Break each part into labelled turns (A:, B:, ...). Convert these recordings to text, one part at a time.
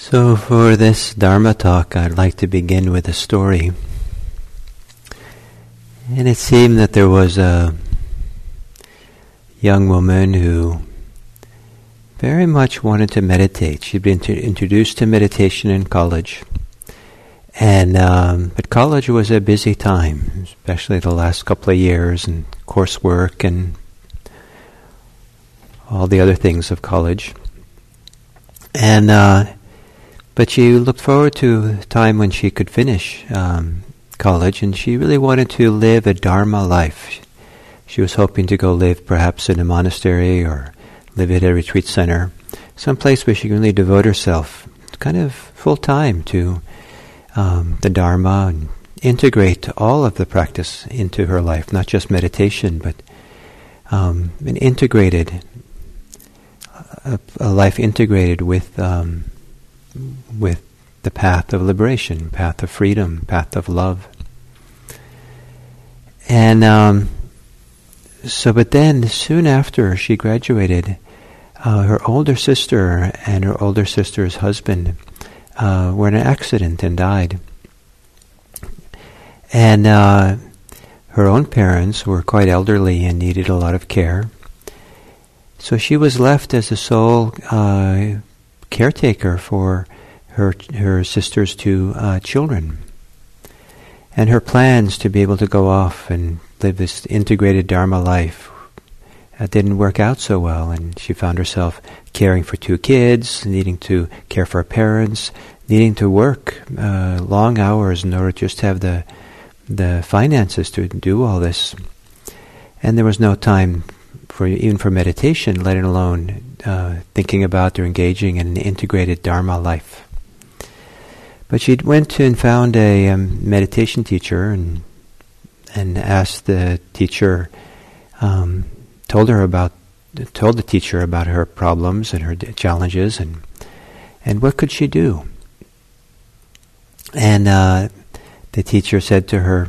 A: So for this Dharma talk, I'd like to begin with a story. And it seemed that there was a young woman who very much wanted to meditate. She'd been introduced to meditation in college. And but college was a busy time, especially the last couple of years, and coursework and all the other things of college. And but she looked forward to a time when she could finish college, and she really wanted to live a Dharma life. She was hoping to go live perhaps in a monastery or live at a retreat center, someplace where she can really devote herself kind of full time to the Dharma and integrate all of the practice into her life, not just meditation, but an integrated, a life integrated with the path of liberation, path of freedom, path of love. And but then soon after she graduated, her older sister and her older sister's husband were in an accident and died. And her own parents were quite elderly and needed a lot of care. So she was left as the sole caretaker for her sister's two children. And her plans to be able to go off and live this integrated Dharma life didn't work out so well, and she found herself caring for two kids, needing to care for her parents, needing to work long hours in order to just have the finances to do all this. And there was no time even for meditation, let alone thinking about or engaging in an integrated Dharma life. But she went and found a meditation teacher and asked the teacher, told the teacher about her problems and her challenges and what could she do. And the teacher said to her,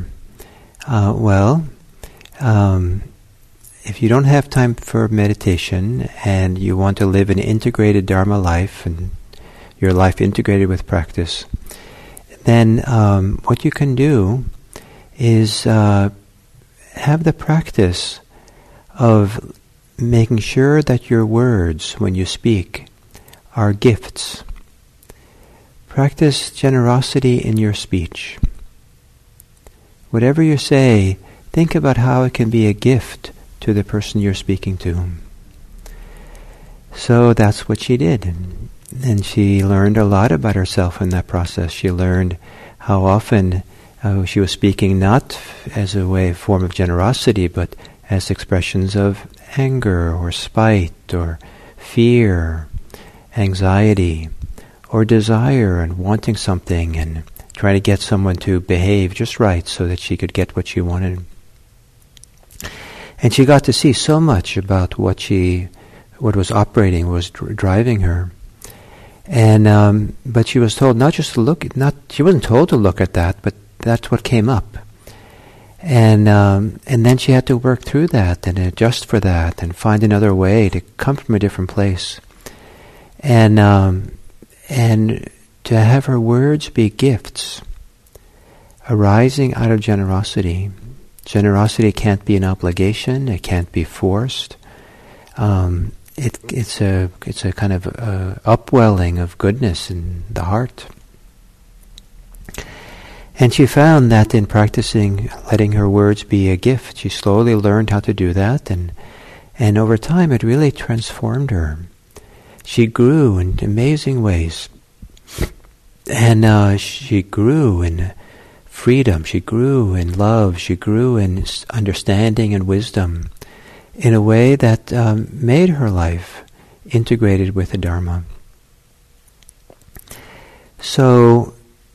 A: if you don't have time for meditation and you want to live an integrated Dharma life and your life integrated with practice, then what you can do is have the practice of making sure that your words, when you speak, are gifts. Practice generosity in your speech. Whatever you say, think about how it can be a gift to the person you're speaking to. So that's what she did. And she learned a lot about herself in that process. She learned how often she was speaking not as a form of generosity, but as expressions of anger or spite or fear, anxiety, or desire and wanting something and trying to get someone to behave just right so that she could get what she wanted. And she got to see so much about what was operating, was driving her. And but she was told not just to look, she wasn't told to look at that, but that's what came up. And then she had to work through that and adjust for that and find another way to come from a different place. And to have her words be gifts arising out of generosity. Generosity can't be an obligation. It can't be forced. It's a kind of upwelling of goodness in the heart. And she found that in practicing letting her words be a gift, she slowly learned how to do that, and over time it really transformed her. She grew in amazing ways. And she grew in freedom, she grew in love, she grew in understanding and wisdom in a way that made her life integrated with the Dharma. So,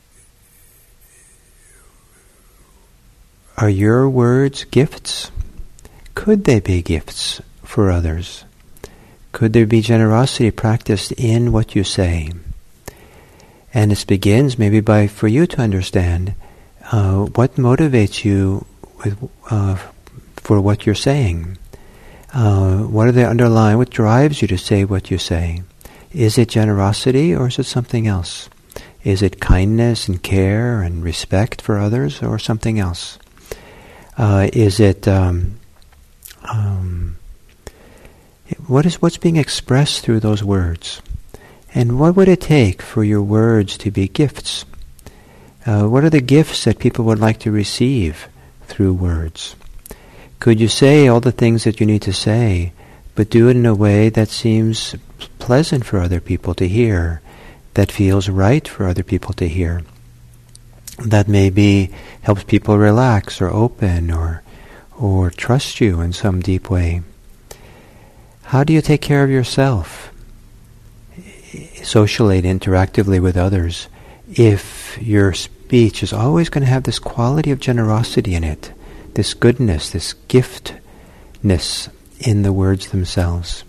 A: are your words gifts? Could they be gifts for others? Could there be generosity practiced in what you say? And this begins maybe for you to understand what motivates you for what you're saying. What drives you to say what you say? Is it generosity or is it something else? Is it kindness and care and respect for others or something else? Is it what's being expressed through those words? And what would it take for your words to be gifts? What are the gifts that people would like to receive through words? Could you say all the things that you need to say, but do it in a way that seems pleasant for other people to hear, that feels right for other people to hear, that maybe helps people relax or open or trust you in some deep way? How do you take care of yourself, socially and interactively with others, if your speech is always going to have this quality of generosity in it, this goodness, this giftness in the words themselves?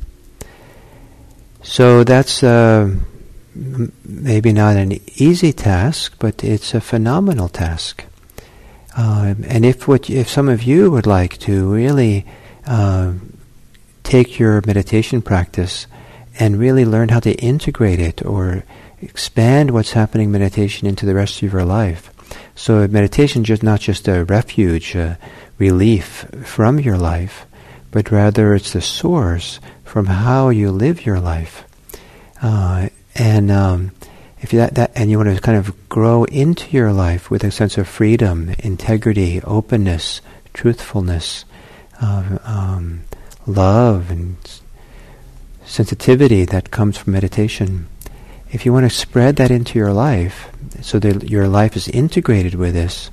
A: So that's maybe not an easy task, but it's a phenomenal task. And if some of you would like to really take your meditation practice and really learn how to integrate it or expand what's happening in meditation into the rest of your life, so meditation is not just a refuge, a relief from your life, but rather it's the source from how you live your life. If and you want to kind of grow into your life with a sense of freedom, integrity, openness, truthfulness, love, and sensitivity that comes from meditation. If you want to spread that into your life, so that your life is integrated with this,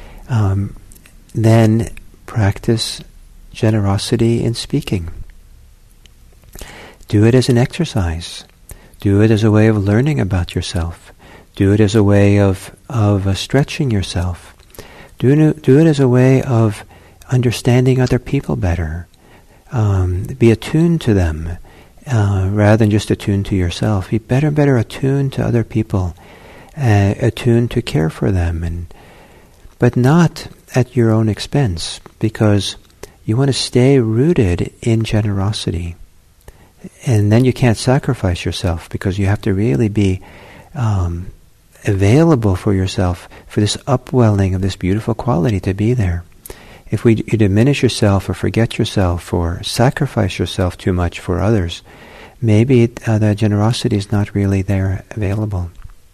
A: then practice generosity in speaking. Do it as an exercise. Do it as a way of learning about yourself. Do it as a way of stretching yourself. Do it as a way of understanding other people better. Be attuned to them rather than just attuned to yourself. Be better attuned to other people, attuned to care for them, but not at your own expense, because you want to stay rooted in generosity. And then you can't sacrifice yourself, because you have to really be available for yourself, for this upwelling of this beautiful quality to be there. If you diminish yourself or forget yourself or sacrifice yourself too much for others, maybe the generosity is not really there available.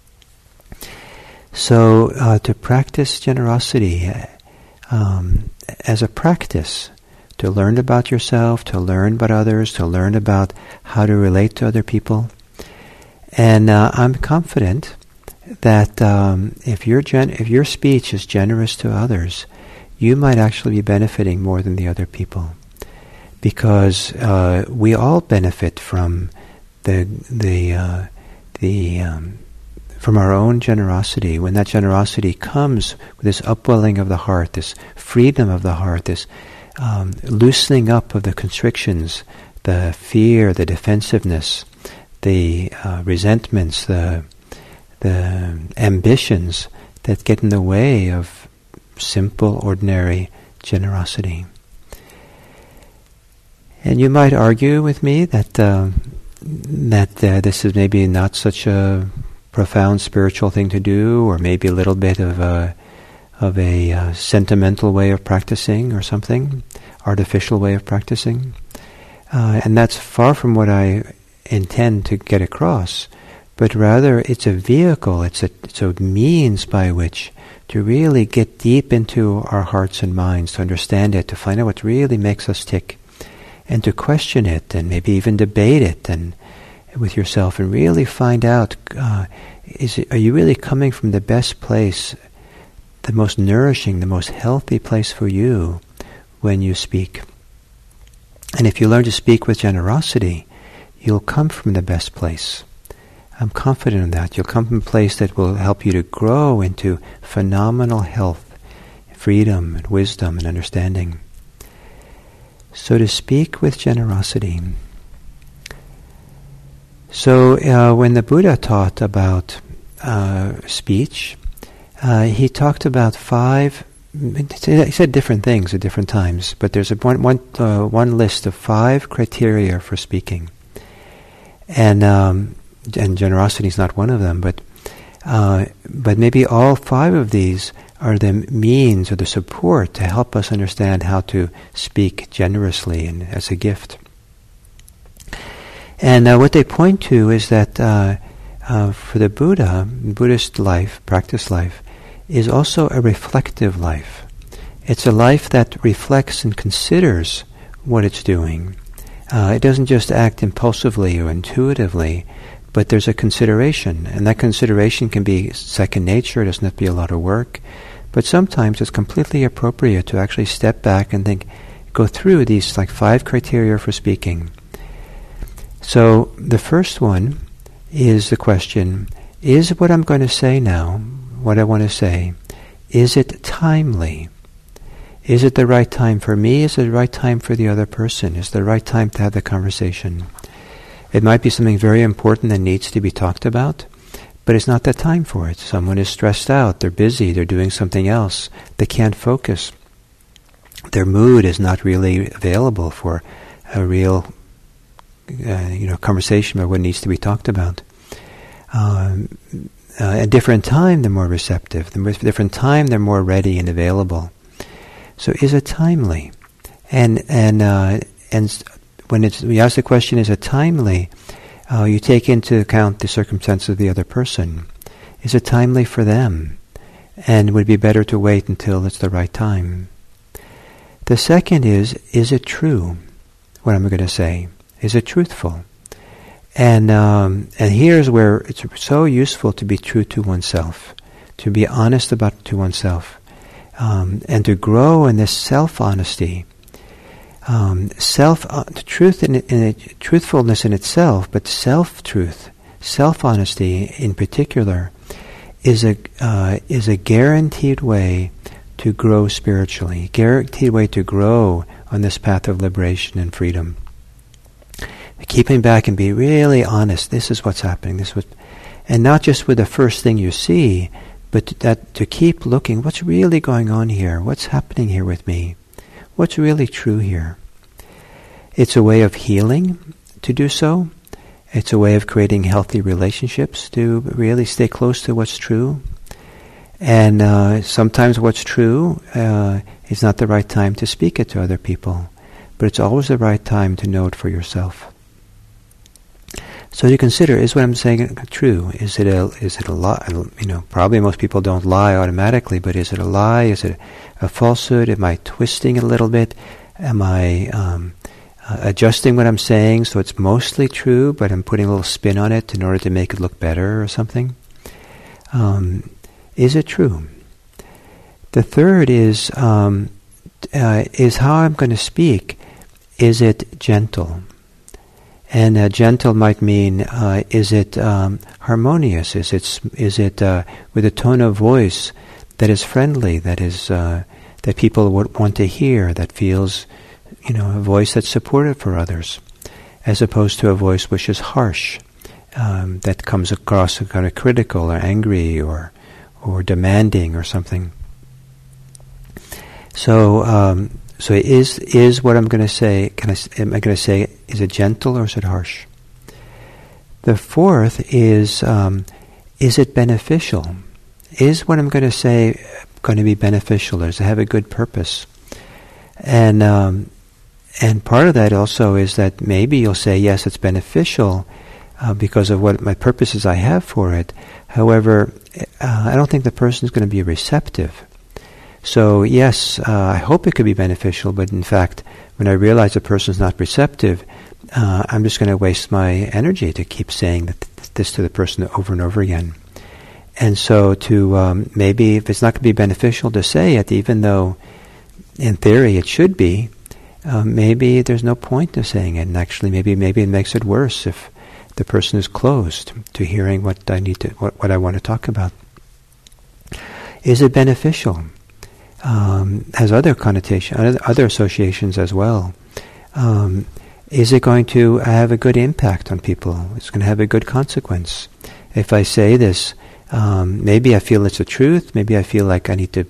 A: So to practice generosity as a practice, to learn about yourself, to learn about others, to learn about how to relate to other people. And I'm confident that if your speech is generous to others, you might actually be benefiting more than the other people, because we all benefit from from our own generosity. When that generosity comes with this upwelling of the heart, this freedom of the heart, this loosening up of the constrictions, the fear, the defensiveness, the resentments, the ambitions that get in the way of simple, ordinary generosity. And you might argue with me that this is maybe not such a profound spiritual thing to do, or maybe a little bit of a sentimental way of practicing or something, artificial way of practicing. And that's far from what I intend to get across, but rather it's a vehicle, it's a means by which to really get deep into our hearts and minds, to understand it, to find out what really makes us tick, and to question it, and maybe even debate it and with yourself, and really find out, are you really coming from the best place, the most nourishing, the most healthy place for you when you speak? And if you learn to speak with generosity, you'll come from the best place. I'm confident in that. You'll come from a place that will help you to grow into phenomenal health, freedom, and wisdom, and understanding. So to speak with generosity. So when the Buddha taught about speech, he talked about 5. He said different things at different times, but there's one list of 5 criteria for speaking. And and generosity is not one of them, but maybe all 5 of these are the means or the support to help us understand how to speak generously and as a gift. And what they point to is that for the Buddha, Buddhist life, practice life, is also a reflective life. It's a life that reflects and considers what it's doing. It doesn't just act impulsively or intuitively, but there's a consideration, and that consideration can be second nature. It doesn't have to be a lot of work, but sometimes it's completely appropriate to actually step back and go through these 5 criteria for speaking. So the first one is the question, is what I'm going to say now, what I want to say, is it timely? Is it the right time for me? Is it the right time for the other person? Is it the right time to have the conversation? It might be something very important that needs to be talked about, but it's not the time for it. Someone is stressed out, they're busy, they're doing something else, they can't focus. Their mood is not really available for a real conversation about what needs to be talked about. At different time, they're more receptive. At different time, they're more ready and available. So, is it timely? And when you ask the question, is it timely? You take into account the circumstances of the other person. Is it timely for them? And would it be better to wait until it's the right time? The second is it true? What I'm going to say. Is it truthful? And here's where it's so useful to be true to oneself, to be honest to oneself, and to grow in this self-honesty. Truthfulness in itself, but self-truth, self-honesty in particular, is a guaranteed way to grow spiritually, guaranteed way to grow on this path of liberation and freedom. Keeping back and be really honest. This is what's happening. And not just with the first thing you see, but to keep looking. What's really going on here? What's happening here with me? What's really true here? It's a way of healing to do so. It's a way of creating healthy relationships to really stay close to what's true. And sometimes what's true is not the right time to speak it to other people, but it's always the right time to know it for yourself. So to consider, is what I'm saying true? Is it a lie? Probably most people don't lie automatically, but is it a lie? Is it a falsehood? Am I twisting it a little bit? Am I adjusting what I'm saying so it's mostly true, but I'm putting a little spin on it in order to make it look better or something? Is it true? The third is how I'm going to speak. Is it gentle? And gentle might mean, is it harmonious? Is it with a tone of voice that is friendly, that is that people would want to hear, that feels, a voice that's supportive for others, as opposed to a voice which is harsh, that comes across kind of critical or angry or demanding or something. So is what I'm going to say? Am I going to say? Is it gentle or is it harsh? The fourth is it beneficial? Is what I'm going to say going to be beneficial? Does it have a good purpose? And part of that also is that maybe you'll say, yes, it's beneficial because of what my purposes I have for it. However, I don't think the person is going to be receptive. So yes, I hope it could be beneficial, but in fact, when I realize a person's not receptive, I'm just going to waste my energy to keep saying this to the person over and over again. And so maybe if it's not going to be beneficial to say it, even though in theory it should be, maybe there's no point in saying it. And actually, maybe it makes it worse if the person is closed to hearing what I want to talk about. Is it beneficial? Has other connotation, other associations as well. Is it going to have a good impact on people? It's going to have a good consequence. If I say this, maybe I feel it's the truth. Maybe I feel like I need to,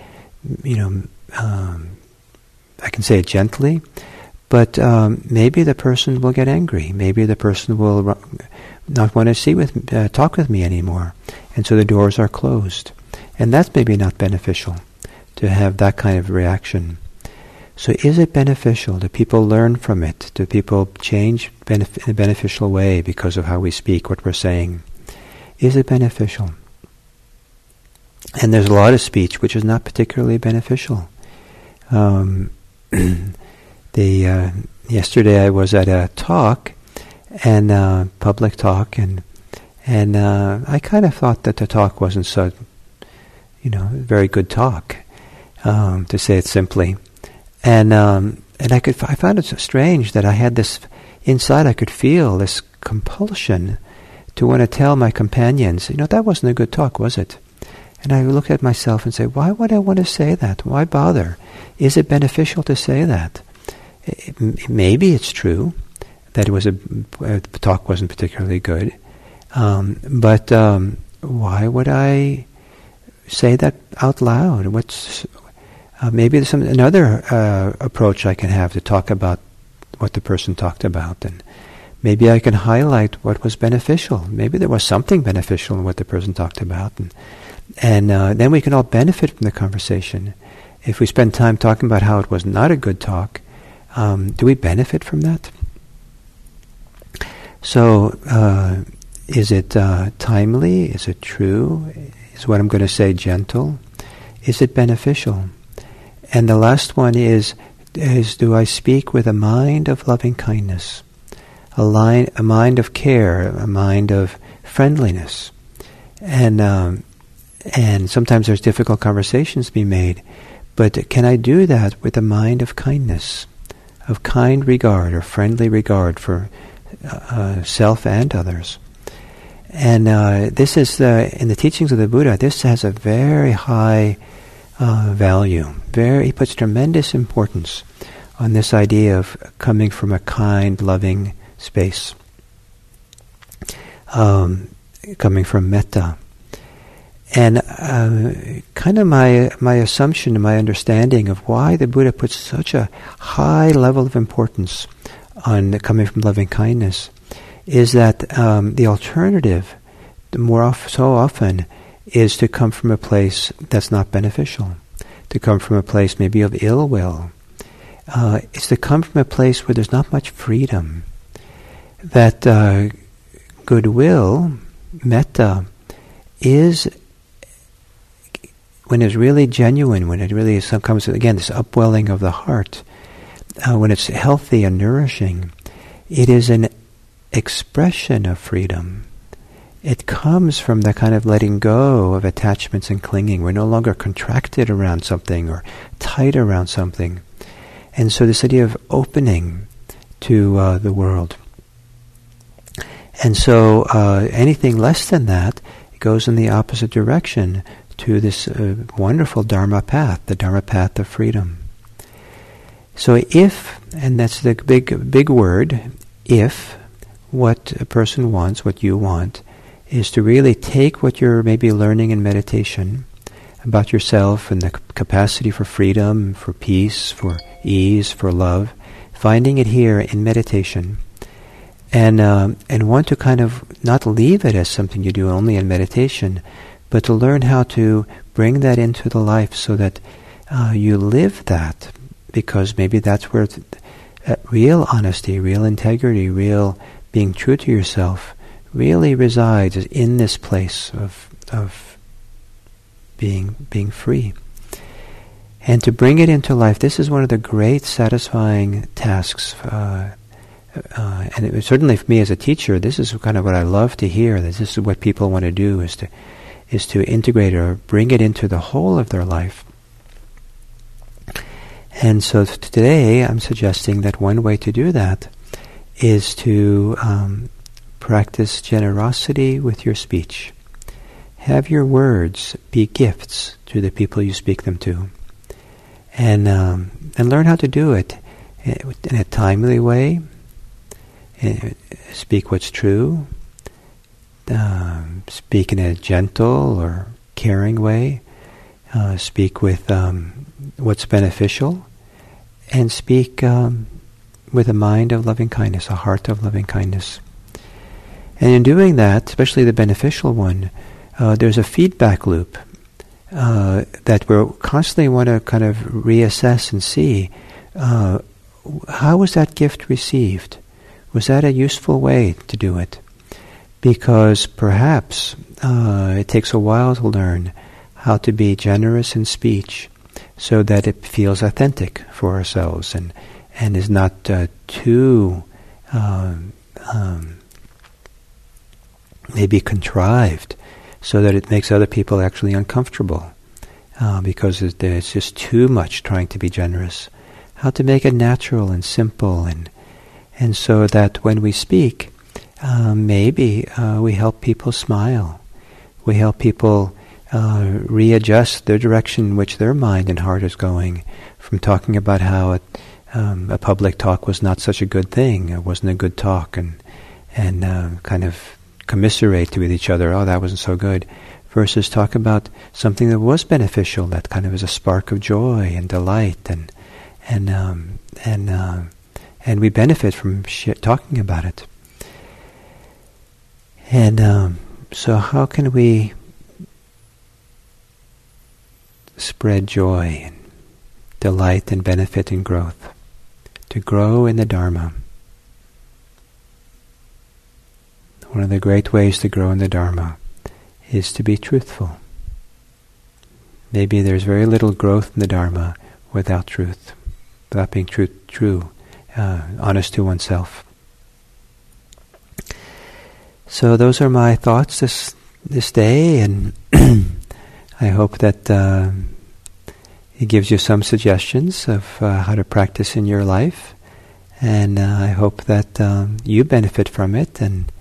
A: I can say it gently, but maybe the person will get angry. Maybe the person will not want to talk with me anymore, and so the doors are closed. And that's maybe not beneficial, to have that kind of reaction. So is it beneficial? Do people learn from it? Do people change in a beneficial way because of how we speak, what we're saying? Is it beneficial? And there's a lot of speech which is not particularly beneficial. Yesterday I was at a talk, and public talk, and I kind of thought that the talk wasn't so, very good talk, to say it simply. And I found it so strange that I had this inside. I could feel this compulsion to want to tell my companions, that wasn't a good talk, was it? And I look at myself and say, why would I want to say that? Why bother? Is it beneficial to say that? Maybe it's true that the talk wasn't particularly good, but why would I say that out loud? Maybe there's another approach I can have to talk about what the person talked about, and maybe I can highlight what was beneficial. Maybe there was something beneficial in what the person talked about, and then we can all benefit from the conversation. If we spend time talking about how it was not a good talk, do we benefit from that? So, is it timely? Is it true? Is what I'm going to say gentle? Is it beneficial? And the last one is do I speak with a mind of loving kindness, a mind of care, a mind of friendliness? And sometimes there's difficult conversations to be made, but can I do that with a mind of kindness, of kind regard or friendly regard for self and others? And this is in the teachings of the Buddha. This has a very high value. He puts tremendous importance on this idea of coming from a kind, loving space, coming from metta. And kind of my assumption and my understanding of why the Buddha puts such a high level of importance on coming from loving kindness is that the alternative, so often, is to come from a place that's not beneficial, to come from a place maybe of ill will. It's to come from a place where there's not much freedom. That goodwill, metta, is, when it's really genuine, when it really comes, again, this upwelling of the heart, when it's healthy and nourishing, it is an expression of freedom. It comes from the kind of letting go of attachments and clinging. We're no longer contracted around something or tight around something. And so this idea of opening to the world. And so anything less than that goes in the opposite direction to this wonderful Dharma path, the Dharma path of freedom. So if, and that's the big word, if what a person wants, what you want, is to really take what you're maybe learning in meditation about yourself and the capacity for freedom, for peace, for ease, for love, finding it here in meditation, and want to kind of not leave it as something you do only in meditation, but to learn how to bring that into the life so that you live that, because maybe that's where real honesty, real integrity, real being true to yourself really resides, is in this place of being free. And to bring it into life, this is one of the great satisfying tasks. And certainly for me as a teacher, this is kind of what I love to hear, that this is what people want to do, is to integrate or bring it into the whole of their life. And so today I'm suggesting that one way to do that is to practice generosity with your speech. Have your words be gifts to the people you speak them to. And learn how to do it in a timely way. Speak what's true. Speak in a gentle or caring way. Speak with what's beneficial. And speak with a mind of loving kindness, a heart of loving kindness. And in doing that, especially the beneficial one, there's a feedback loop that we'll constantly want to kind of reassess and see, how was that gift received? Was that a useful way to do it? Because perhaps it takes a while to learn how to be generous in speech so that it feels authentic for ourselves and is not too maybe contrived, so that it makes other people actually uncomfortable because there's just too much trying to be generous. How to make it natural and simple, and so that when we speak, maybe we help people smile. We help people readjust their direction in which their mind and heart is going, from talking about how a public talk was not such a good thing, it wasn't a good talk, and kind of commiserate with each other, oh, that wasn't so good, versus talk about something that was beneficial, that kind of is a spark of joy and delight, and we benefit from talking about it. And so how can we spread joy and delight and benefit and growth, to grow in the Dharma? One of the great ways to grow in the Dharma is to be truthful. Maybe there's very little growth in the Dharma without truth, without being true, honest to oneself. So those are my thoughts this day, and I hope that it gives you some suggestions of how to practice in your life, and I hope that you benefit from it, and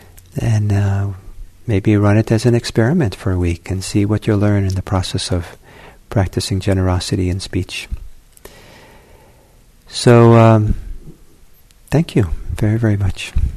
A: maybe run it as an experiment for a week and see what you'll learn in the process of practicing generosity in speech. So, thank you very, very much.